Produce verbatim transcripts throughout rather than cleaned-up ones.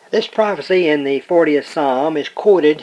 This prophecy in the fortieth Psalm is quoted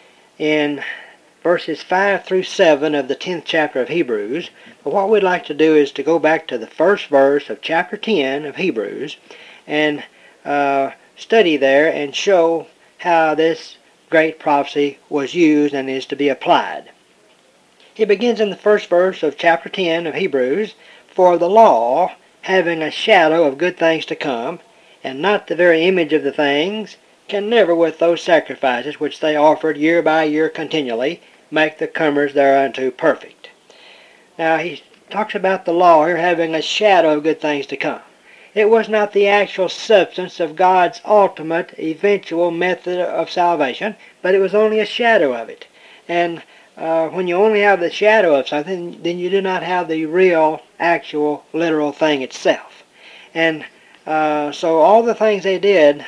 in verses five through seven of the tenth chapter of Hebrews. But what we'd like to do is to go back to the first verse of chapter ten of Hebrews and uh, study there and show how this great prophecy was used and is to be applied. It begins in the first verse of chapter ten of Hebrews, "For the law, having a shadow of good things to come, and not the very image of the things, can never with those sacrifices which they offered year by year continually, make the comers thereunto perfect." Now he talks about the law here having a shadow of good things to come. It was not the actual substance of God's ultimate, eventual method of salvation, but it was only a shadow of it. And uh, when you only have the shadow of something, then you do not have the real, actual, literal thing itself. And uh, so all the things they did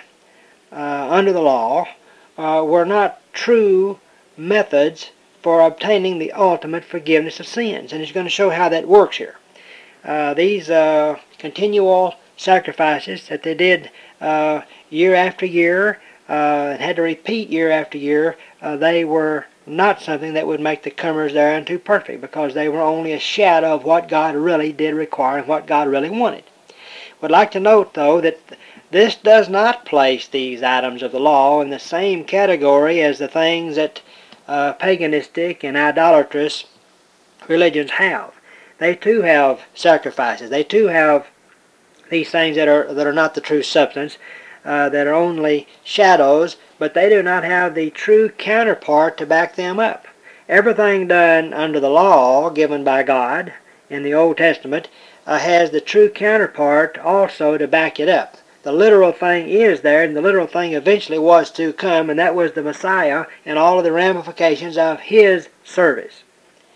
uh, under the law uh, were not true methods for obtaining the ultimate forgiveness of sins. And he's going to show how that works here. Uh, these uh, continual sacrifices that they did uh, year after year uh, and had to repeat year after year, uh, they were not something that would make the comers thereunto perfect, because they were only a shadow of what God really did require and what God really wanted. Would like to note, though, that this does not place these items of the law in the same category as the things that uh, paganistic and idolatrous religions have. They too have sacrifices. They too have these things that are that are not the true substance, uh, that are only shadows, but they do not have the true counterpart to back them up. Everything done under the law given by God in the Old Testament uh, has the true counterpart also to back it up. The literal thing is there, and the literal thing eventually was to come, and that was the Messiah and all of the ramifications of his service.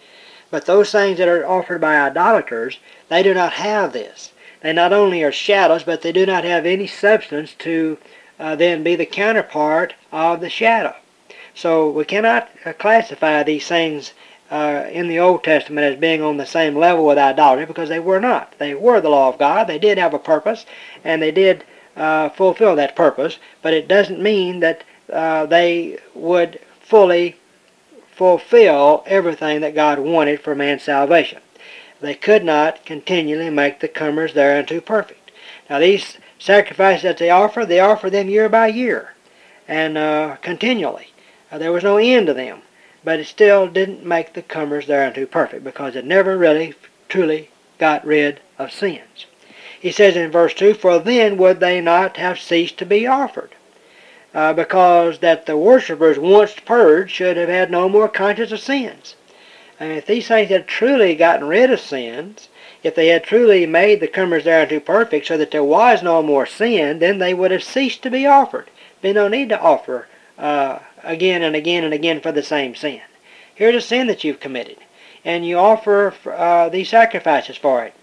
But those things that are offered by idolaters, they do not have this. They not only are shadows, but they do not have any substance to uh, then be the counterpart of the shadow. So we cannot uh, classify these things uh, in the Old Testament as being on the same level with idolatry, because they were not. They were the law of God. They did have a purpose, and they did uh, fulfill that purpose, but it doesn't mean that uh, they would fully fulfill everything that God wanted for man's salvation. They could not continually make the comers thereunto perfect. Now these sacrifices that they offer, they offer them year by year and uh, continually. Uh, there was no end to them, but it still didn't make the comers thereunto perfect, because it never really truly got rid of sins. He says in verse two, "For then would they not have ceased to be offered, uh, because that the worshippers once purged should have had no more conscience of sins." And if these things had truly gotten rid of sins, if they had truly made the comers thereunto perfect so that there was no more sin, then they would have ceased to be offered. There'd be no need to offer uh, again and again and again for the same sin. Here's a sin that you've committed, and you offer uh, these sacrifices for it.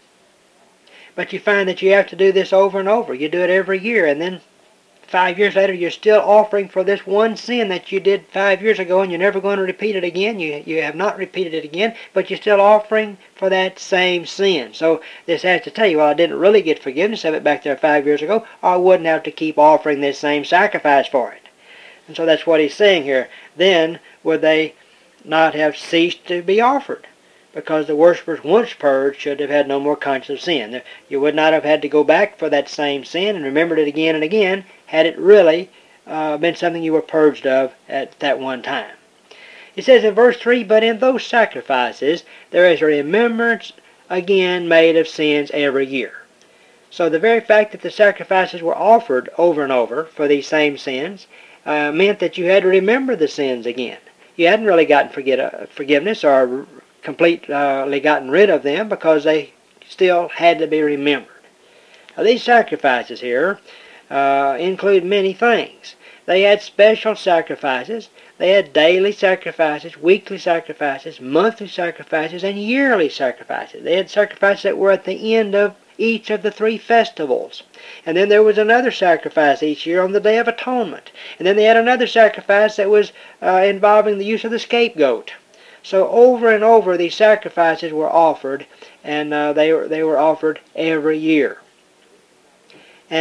But you find that you have to do this over and over. You do it every year, and then five years later you're still offering for this one sin that you did five years ago, and you're never going to repeat it again. You, you have not repeated it again, but you're still offering for that same sin. So this has to tell you, well, I didn't really get forgiveness of it back there five years ago, or I wouldn't have to keep offering this same sacrifice for it. And so that's what he's saying here. Then would they not have ceased to be offered, because the worshippers once purged should have had no more conscience of sin. You would not have had to go back for that same sin and remembered it again and again had it really uh, been something you were purged of at that one time. It says in verse three, "But in those sacrifices there is a remembrance again made of sins every year." So the very fact that the sacrifices were offered over and over for these same sins uh, meant that you had to remember the sins again. You hadn't really gotten forget, uh, forgiveness or completely gotten rid of them, because they still had to be remembered. Now, these sacrifices here uh, include many things. They had special sacrifices. They had daily sacrifices, weekly sacrifices, monthly sacrifices, and yearly sacrifices. They had sacrifices that were at the end of each of the three festivals. And then there was another sacrifice each year on the Day of Atonement. And then they had another sacrifice that was uh, involving the use of the scapegoat. So over and over these sacrifices were offered, and uh, they were they were offered every year. And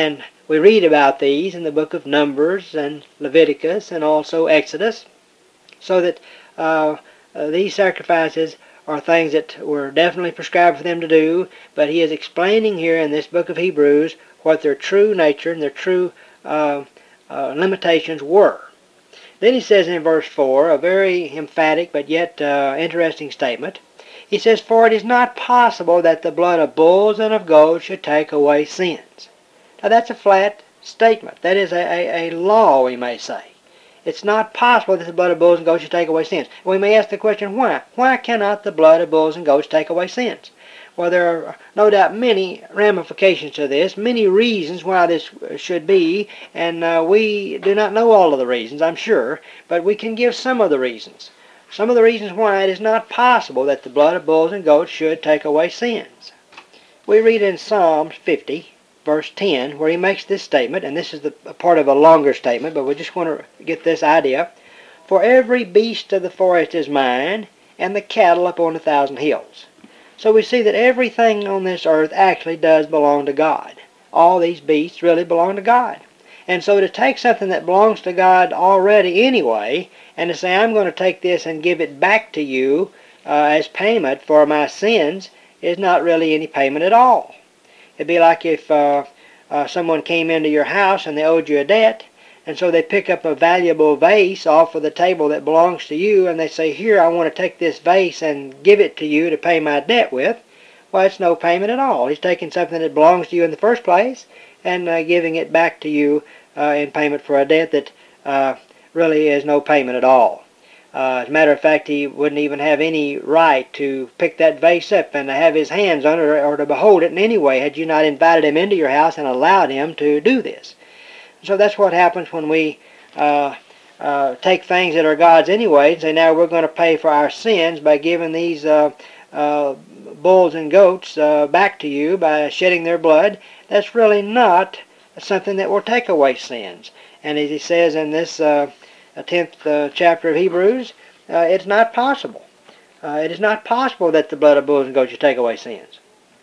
We read about these in the book of Numbers and Leviticus and also Exodus, so that uh, uh, these sacrifices are things that were definitely prescribed for them to do, but he is explaining here in this book of Hebrews what their true nature and their true uh, uh, limitations were. Then he says in verse four, a very emphatic but yet uh, interesting statement. He says, "For it is not possible that the blood of bulls and of goats should take away sins." Now that's a flat statement. That is a, a, a law, we may say. It's not possible that the blood of bulls and goats should take away sins. We may ask the question, why? Why cannot the blood of bulls and goats take away sins? Well, there are no doubt many ramifications to this, many reasons why this should be, and uh, we do not know all of the reasons, I'm sure, but we can give some of the reasons. Some of the reasons why it is not possible that the blood of bulls and goats should take away sins. We read in Psalms fifty, verse ten, where he makes this statement, and this is the, a part of a longer statement, but we just want to get this idea. "For every beast of the forest is mine, and the cattle upon a thousand hills." So we see that everything on this earth actually does belong to God. All these beasts really belong to God. And so to take something that belongs to God already anyway, and to say, I'm going to take this and give it back to you uh, as payment for my sins, is not really any payment at all. It'd be like if uh, uh, someone came into your house and they owed you a debt, and so they pick up a valuable vase off of the table that belongs to you, and they say, here, I want to take this vase and give it to you to pay my debt with. Well, it's no payment at all. He's taking something that belongs to you in the first place and uh, giving it back to you uh, in payment for a debt that uh, really is no payment at all. Uh, as a matter of fact, he wouldn't even have any right to pick that vase up and to have his hands on it or, or to behold it in any way had you not invited him into your house and allowed him to do this. So that's what happens when we uh, uh, take things that are God's anyway and say, now we're going to pay for our sins by giving these uh, uh, bulls and goats uh, back to you by shedding their blood. That's really not something that will take away sins. And as he says in this uh, tenth uh, chapter of Hebrews, uh, it's not possible. Uh, it is not possible that the blood of bulls and goats should take away sins.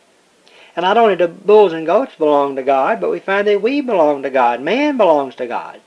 And not only do bulls and goats belong to God, but we find that we belong to God. Man belongs to God.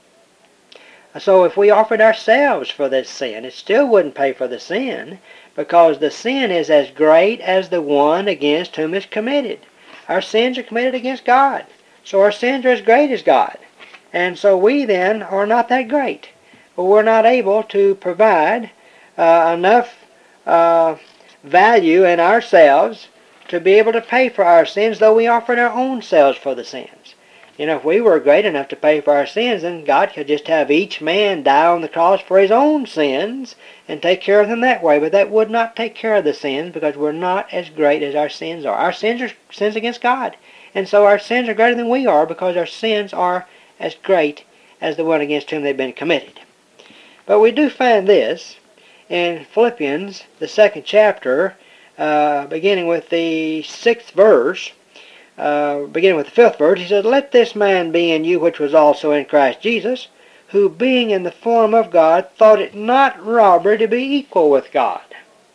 So if we offered ourselves for this sin, it still wouldn't pay for the sin, because the sin is as great as the one against whom it's committed. Our sins are committed against God. So our sins are as great as God. And so we then are not that great. But we're not able to provide uh, enough uh, value in ourselves to be able to pay for our sins, though we offered our own selves for the sins. You know, if we were great enough to pay for our sins, then God could just have each man die on the cross for his own sins and take care of them that way. But that would not take care of the sins, because we're not as great as our sins are. Our sins are sins against God. And so our sins are greater than we are, because our sins are as great as the one against whom they've been committed. But we do find this in Philippians, the second chapter, Uh, beginning with the sixth verse, uh, beginning with the fifth verse, he says, "Let this man be in you which was also in Christ Jesus, who being in the form of God, thought it not robbery to be equal with God."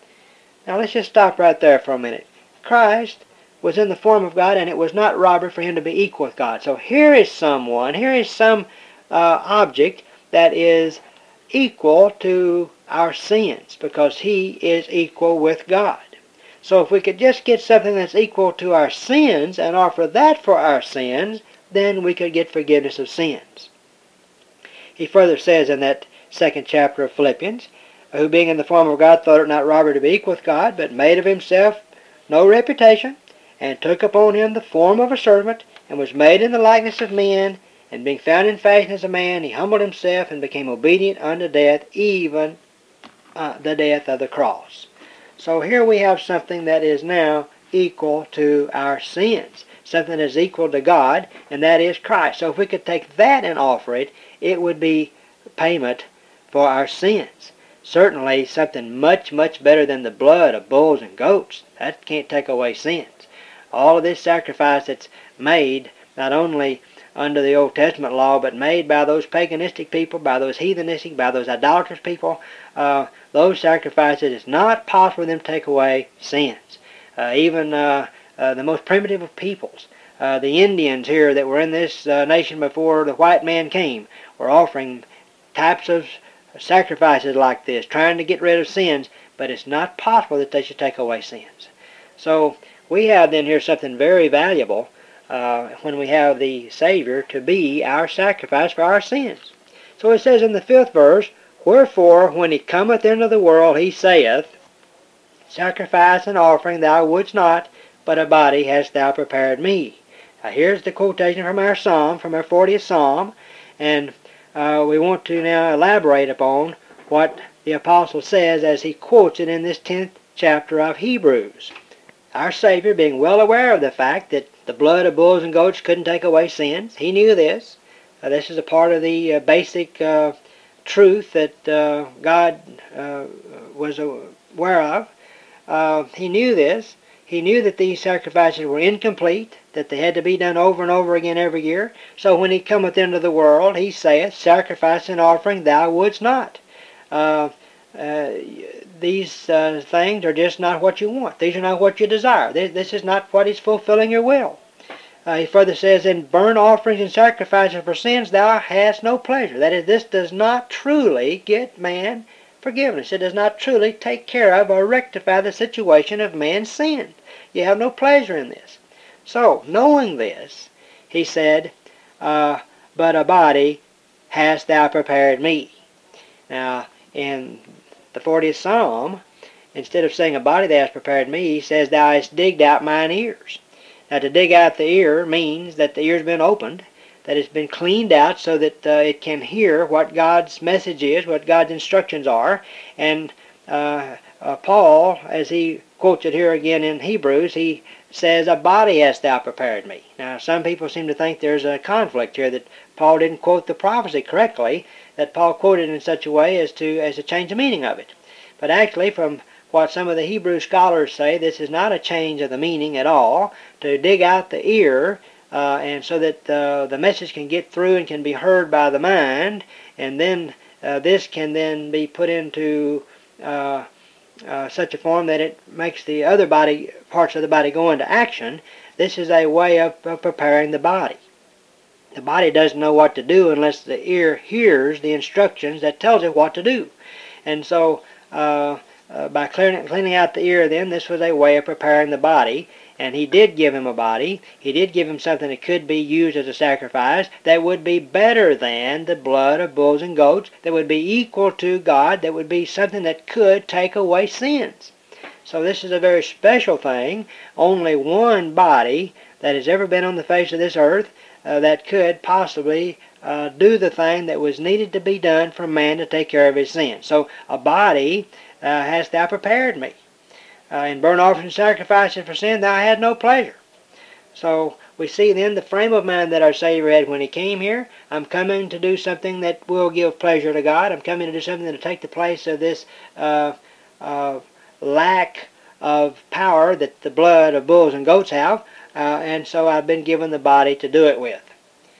Now let's just stop right there for a minute. Christ was in the form of God, and it was not robbery for him to be equal with God. So here is someone, here is some uh, object that is equal to our sins, because he is equal with God. So if we could just get something that's equal to our sins and offer that for our sins, then we could get forgiveness of sins. He further says in that second chapter of Philippians, "Who being in the form of God thought it not robbery to be equal with God, but made of himself no reputation, and took upon him the form of a servant, and was made in the likeness of men, and being found in fashion as a man, he humbled himself and became obedient unto death, even uh, the death of the cross." So here we have something that is now equal to our sins, something that is equal to God, and that is Christ. So if we could take that and offer it, it would be payment for our sins. Certainly something much, much better than the blood of bulls and goats. That can't take away sins. All of this sacrifice that's made, not only under the Old Testament law, but made by those paganistic people, by those heathenistic, by those idolatrous people, uh, those sacrifices, it's not possible for them to take away sins. Uh, even uh, uh, the most primitive of peoples Uh, the Indians here that were in this uh, nation before the white man came were offering types of sacrifices like this, trying to get rid of sins, but it's not possible that they should take away sins. So we have then here something very valuable uh, when we have the Savior to be our sacrifice for our sins. So it says in the fifth verse, "Wherefore, when he cometh into the world, he saith, Sacrifice and offering thou wouldst not, but a body hast thou prepared me." Now here's the quotation from our psalm, from our fortieth psalm, and uh, we want to now elaborate upon what the apostle says as he quotes it in this tenth chapter of Hebrews. Our Savior, being well aware of the fact that the blood of bulls and goats couldn't take away sins, he knew this. Uh, this is a part of the uh, basic uh, truth that uh, God uh, was aware of. Uh, he knew this. He knew that these sacrifices were incomplete, that they had to be done over and over again every year. So when he cometh into the world, he saith, Sacrifice and offering thou wouldst not. Uh, uh, these uh, things are just not what you want. These are not what you desire. This, this is not what is fulfilling your will. Uh, he further says, In burnt offerings and sacrifices for sins thou hast no pleasure. That is, this does not truly get man forgiveness. It does not truly take care of or rectify the situation of man's sin. You have no pleasure in this. So, knowing this, he said, uh, But a body hast thou prepared me. Now, in the fortieth Psalm, instead of saying a body thou hast prepared me, he says, Thou hast digged out mine ears. Now, to dig out the ear means that the ear's been opened, that it's been cleaned out so that uh, it can hear what God's message is, what God's instructions are. And uh, uh, Paul, as he quotes it here again in Hebrews, he says, A body hast thou prepared me. Now, some people seem to think there's a conflict here, that Paul didn't quote the prophecy correctly, that Paul quoted in such a way as to, as to change the meaning of it. But actually, from what some of the Hebrew scholars say, this is not a change of the meaning at all. To dig out the ear, Uh, and so that uh, the message can get through and can be heard by the mind, and then uh, this can then be put into uh, uh, such a form that it makes the other body parts of the body go into action. This is a way of, of preparing the body. The body doesn't know what to do unless the ear hears the instructions that tells it what to do. And so uh, uh, by clearing, cleaning out the ear then, this was a way of preparing the body. And he did give him a body. He did give him something that could be used as a sacrifice that would be better than the blood of bulls and goats, that would be equal to God, that would be something that could take away sins. So this is a very special thing. Only one body that has ever been on the face of this earth uh, that could possibly uh, do the thing that was needed to be done for man to take care of his sins. So a body uh, hast thou prepared me. Uh, in burnt offerings and sacrifices for sin, thou had no pleasure. So we see then the frame of mind that our Savior had when he came here. I'm coming to do something that will give pleasure to God. I'm coming to do something to take the place of this uh, uh, lack of power that the blood of bulls and goats have. Uh, and so I've been given the body to do it with.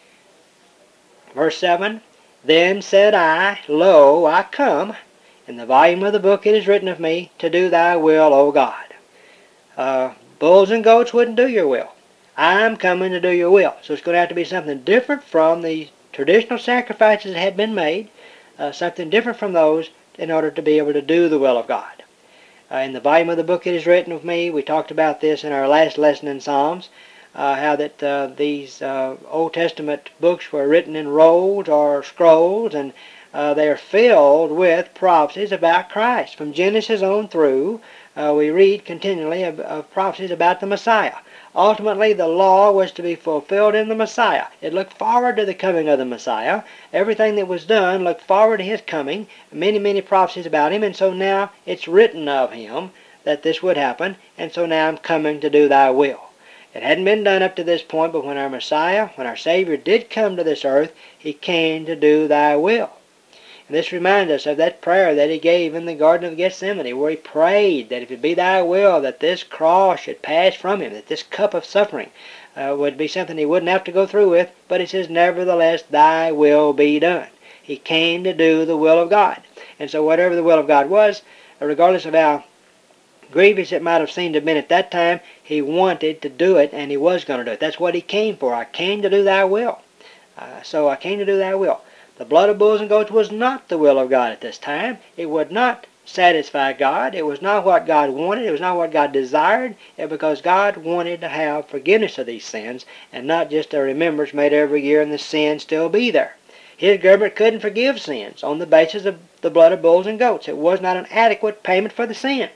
Verse seven, Then said I, Lo, I come. In the volume of the book it is written of me, to do thy will, O God. Uh, bulls and goats wouldn't do your will. I'm coming to do your will. So it's going to have to be something different from the traditional sacrifices that had been made, uh, something different from those in order to be able to do the will of God. Uh, in the volume of the book it is written of me, we talked about this in our last lesson in Psalms, uh, how that uh, these uh, Old Testament books were written in rolls or scrolls, and Uh, they are filled with prophecies about Christ. From Genesis on through, uh, we read continually of, of prophecies about the Messiah. Ultimately, the law was to be fulfilled in the Messiah. It looked forward to the coming of the Messiah. Everything that was done looked forward to his coming. Many, many prophecies about him, and so now it's written of him that this would happen, and so now I'm coming to do thy will. It hadn't been done up to this point, but when our Messiah, when our Savior did come to this earth, he came to do thy will. And this reminds us of that prayer that he gave in the Garden of Gethsemane, where he prayed that if it be thy will that this cross should pass from him, that this cup of suffering uh, would be something he wouldn't have to go through with, but he says, nevertheless, thy will be done. He came to do the will of God. And so whatever the will of God was, regardless of how grievous it might have seemed to have been at that time, He wanted to do it, and he was going to do it. That's what he came for. I came to do thy will. Uh, so I came to do thy will. The blood of bulls and goats was not the will of God at this time. It would not satisfy God. It was not what God wanted. It was not what God desired. It because God wanted to have forgiveness of these sins, and not just a remembrance made every year and the sin still be there. His government couldn't forgive sins on the basis of the blood of bulls and goats. It was not an adequate payment for the sin.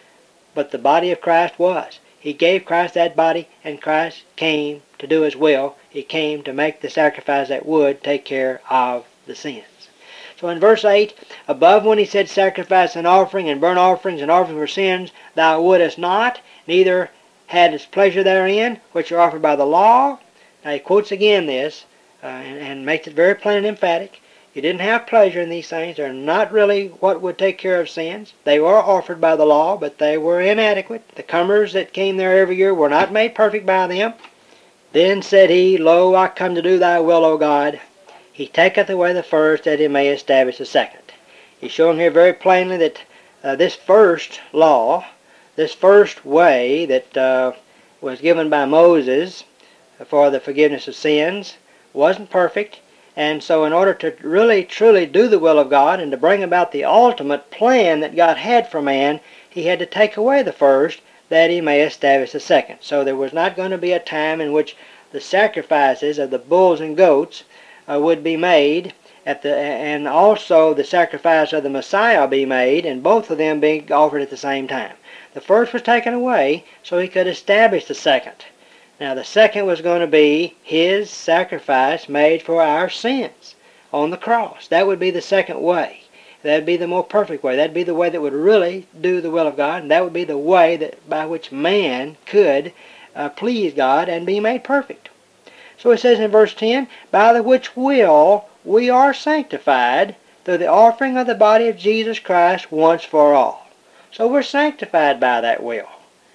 But the body of Christ was. He gave Christ that body, and Christ came to do his will. He came to make the sacrifice that would take care of the sins. So in verse eight, above when he said sacrifice and offering and burnt offerings and offerings for sins, thou wouldest not, neither hadst pleasure therein, which are offered by the law. Now he quotes again this, uh, and, and makes it very plain and emphatic. You didn't have pleasure in these things. They're not really what would take care of sins. They were offered by the law, but they were inadequate. The comers that came there every year were not made perfect by them. Then said he, Lo, I come to do thy will, O God. He taketh away the first, that he may establish the second. He's showing here very plainly that uh, this first law, this first way that uh, was given by Moses for the forgiveness of sins, wasn't perfect. And so in order to really, truly do the will of God and to bring about the ultimate plan that God had for man, he had to take away the first, that he may establish the second. So there was not going to be a time in which the sacrifices of the bulls and goats uh, would be made, at the, and also the sacrifice of the Messiah be made, and both of them being offered at the same time. The first was taken away so he could establish the second. Now the second was going to be his sacrifice made for our sins on the cross. That would be the second way. That would be the more perfect way. That would be the way that would really do the will of God, and that would be the way that by which man could uh, please God and be made perfect. So it says in verse ten, by the which will we are sanctified through the offering of the body of Jesus Christ once for all. So we're sanctified by that will.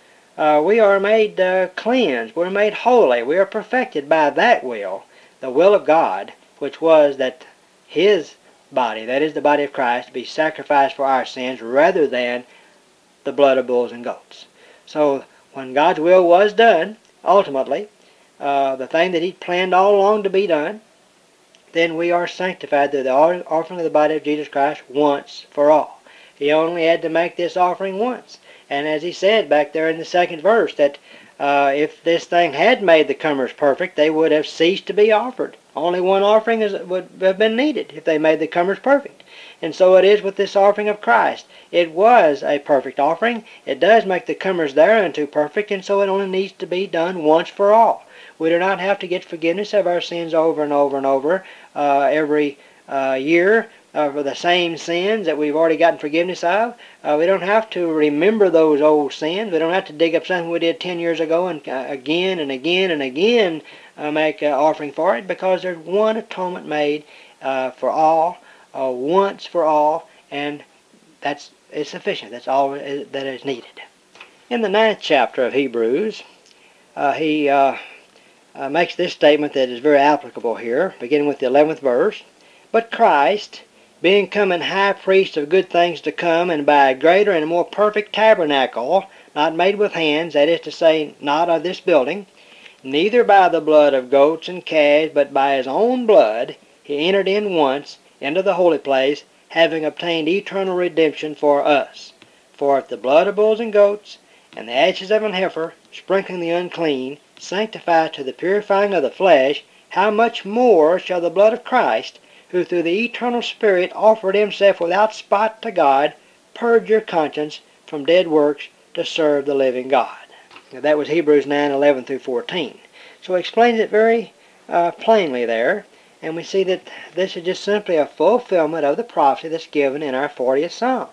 Uh, we are made uh, cleansed. We're made holy. We are perfected by that will, the will of God, which was that his body, that is the body of Christ, be sacrificed for our sins rather than the blood of bulls and goats. So when God's will was done, ultimately, uh, the thing that he planned all along to be done, then we are sanctified through the offering of the body of Jesus Christ once for all. He only had to make this offering once. And as he said back there in the second verse, that uh, if this thing had made the comers perfect, they would have ceased to be offered. Only one offering is, would have been needed if they made the comers perfect. And so it is with this offering of Christ. It was a perfect offering. It does make the comers thereunto perfect, and so it only needs to be done once for all. We do not have to get forgiveness of our sins over and over and over uh, every uh, year. Uh, for the same sins that we've already gotten forgiveness of. Uh, we don't have to remember those old sins. We don't have to dig up something we did ten years ago and uh, again and again and again uh, make an offering for it, because there's one atonement made uh, for all, uh, once for all, and that's is sufficient. That's all that is needed. In the ninth chapter of Hebrews, uh, he uh, uh, makes this statement that is very applicable here, beginning with the eleventh verse. But Christ, being come an high priest of good things to come, and by a greater and more perfect tabernacle, not made with hands, that is to say, not of this building, neither by the blood of goats and calves, but by his own blood, he entered in once into the holy place, having obtained eternal redemption for us. For if the blood of bulls and goats, and the ashes of an heifer, sprinkling the unclean, sanctify to the purifying of the flesh, how much more shall the blood of Christ, who through the eternal Spirit offered himself without spot to God, purge your conscience from dead works to serve the living God. Now, that was Hebrews nine, eleven through fourteen. So he explains it very uh, plainly there, and we see that this is just simply a fulfillment of the prophecy that's given in our fortieth Psalm.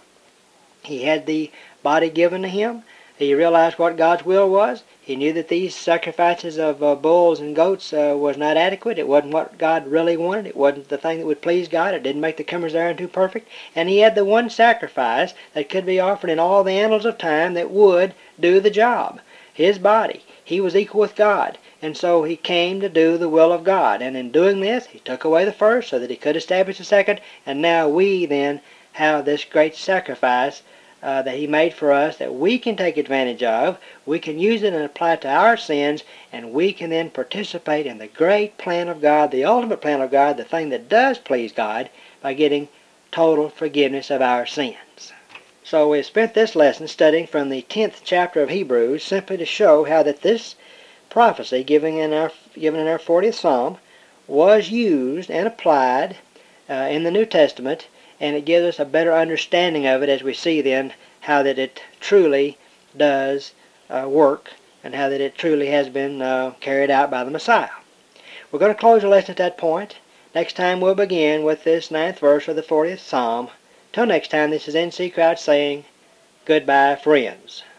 He had the body given to him. He realized what God's will was. He knew that these sacrifices of uh, bulls and goats uh, was not adequate. It wasn't what God really wanted. It wasn't the thing that would please God. It didn't make the comers thereunto perfect. And he had the one sacrifice that could be offered in all the annals of time that would do the job. His body. He was equal with God. And so he came to do the will of God. And in doing this, he took away the first so that he could establish the second. And now we then have this great sacrifice uh, that He made for us that we can take advantage of. We can use it and apply it to our sins, and we can then participate in the great plan of God, the ultimate plan of God, the thing that does please God, by getting total forgiveness of our sins. So we spent this lesson studying from the tenth chapter of Hebrews, simply to show how that this prophecy given in our given in our fortieth Psalm was used and applied uh, in the New Testament, and it gives us a better understanding of it as we see then how that it truly does uh, work, and how that it truly has been uh, carried out by the Messiah. We're going to close the lesson at that point. Next time we'll begin with this ninth verse of the fortieth Psalm. Till next time, this is N C Crouch saying, goodbye, friends.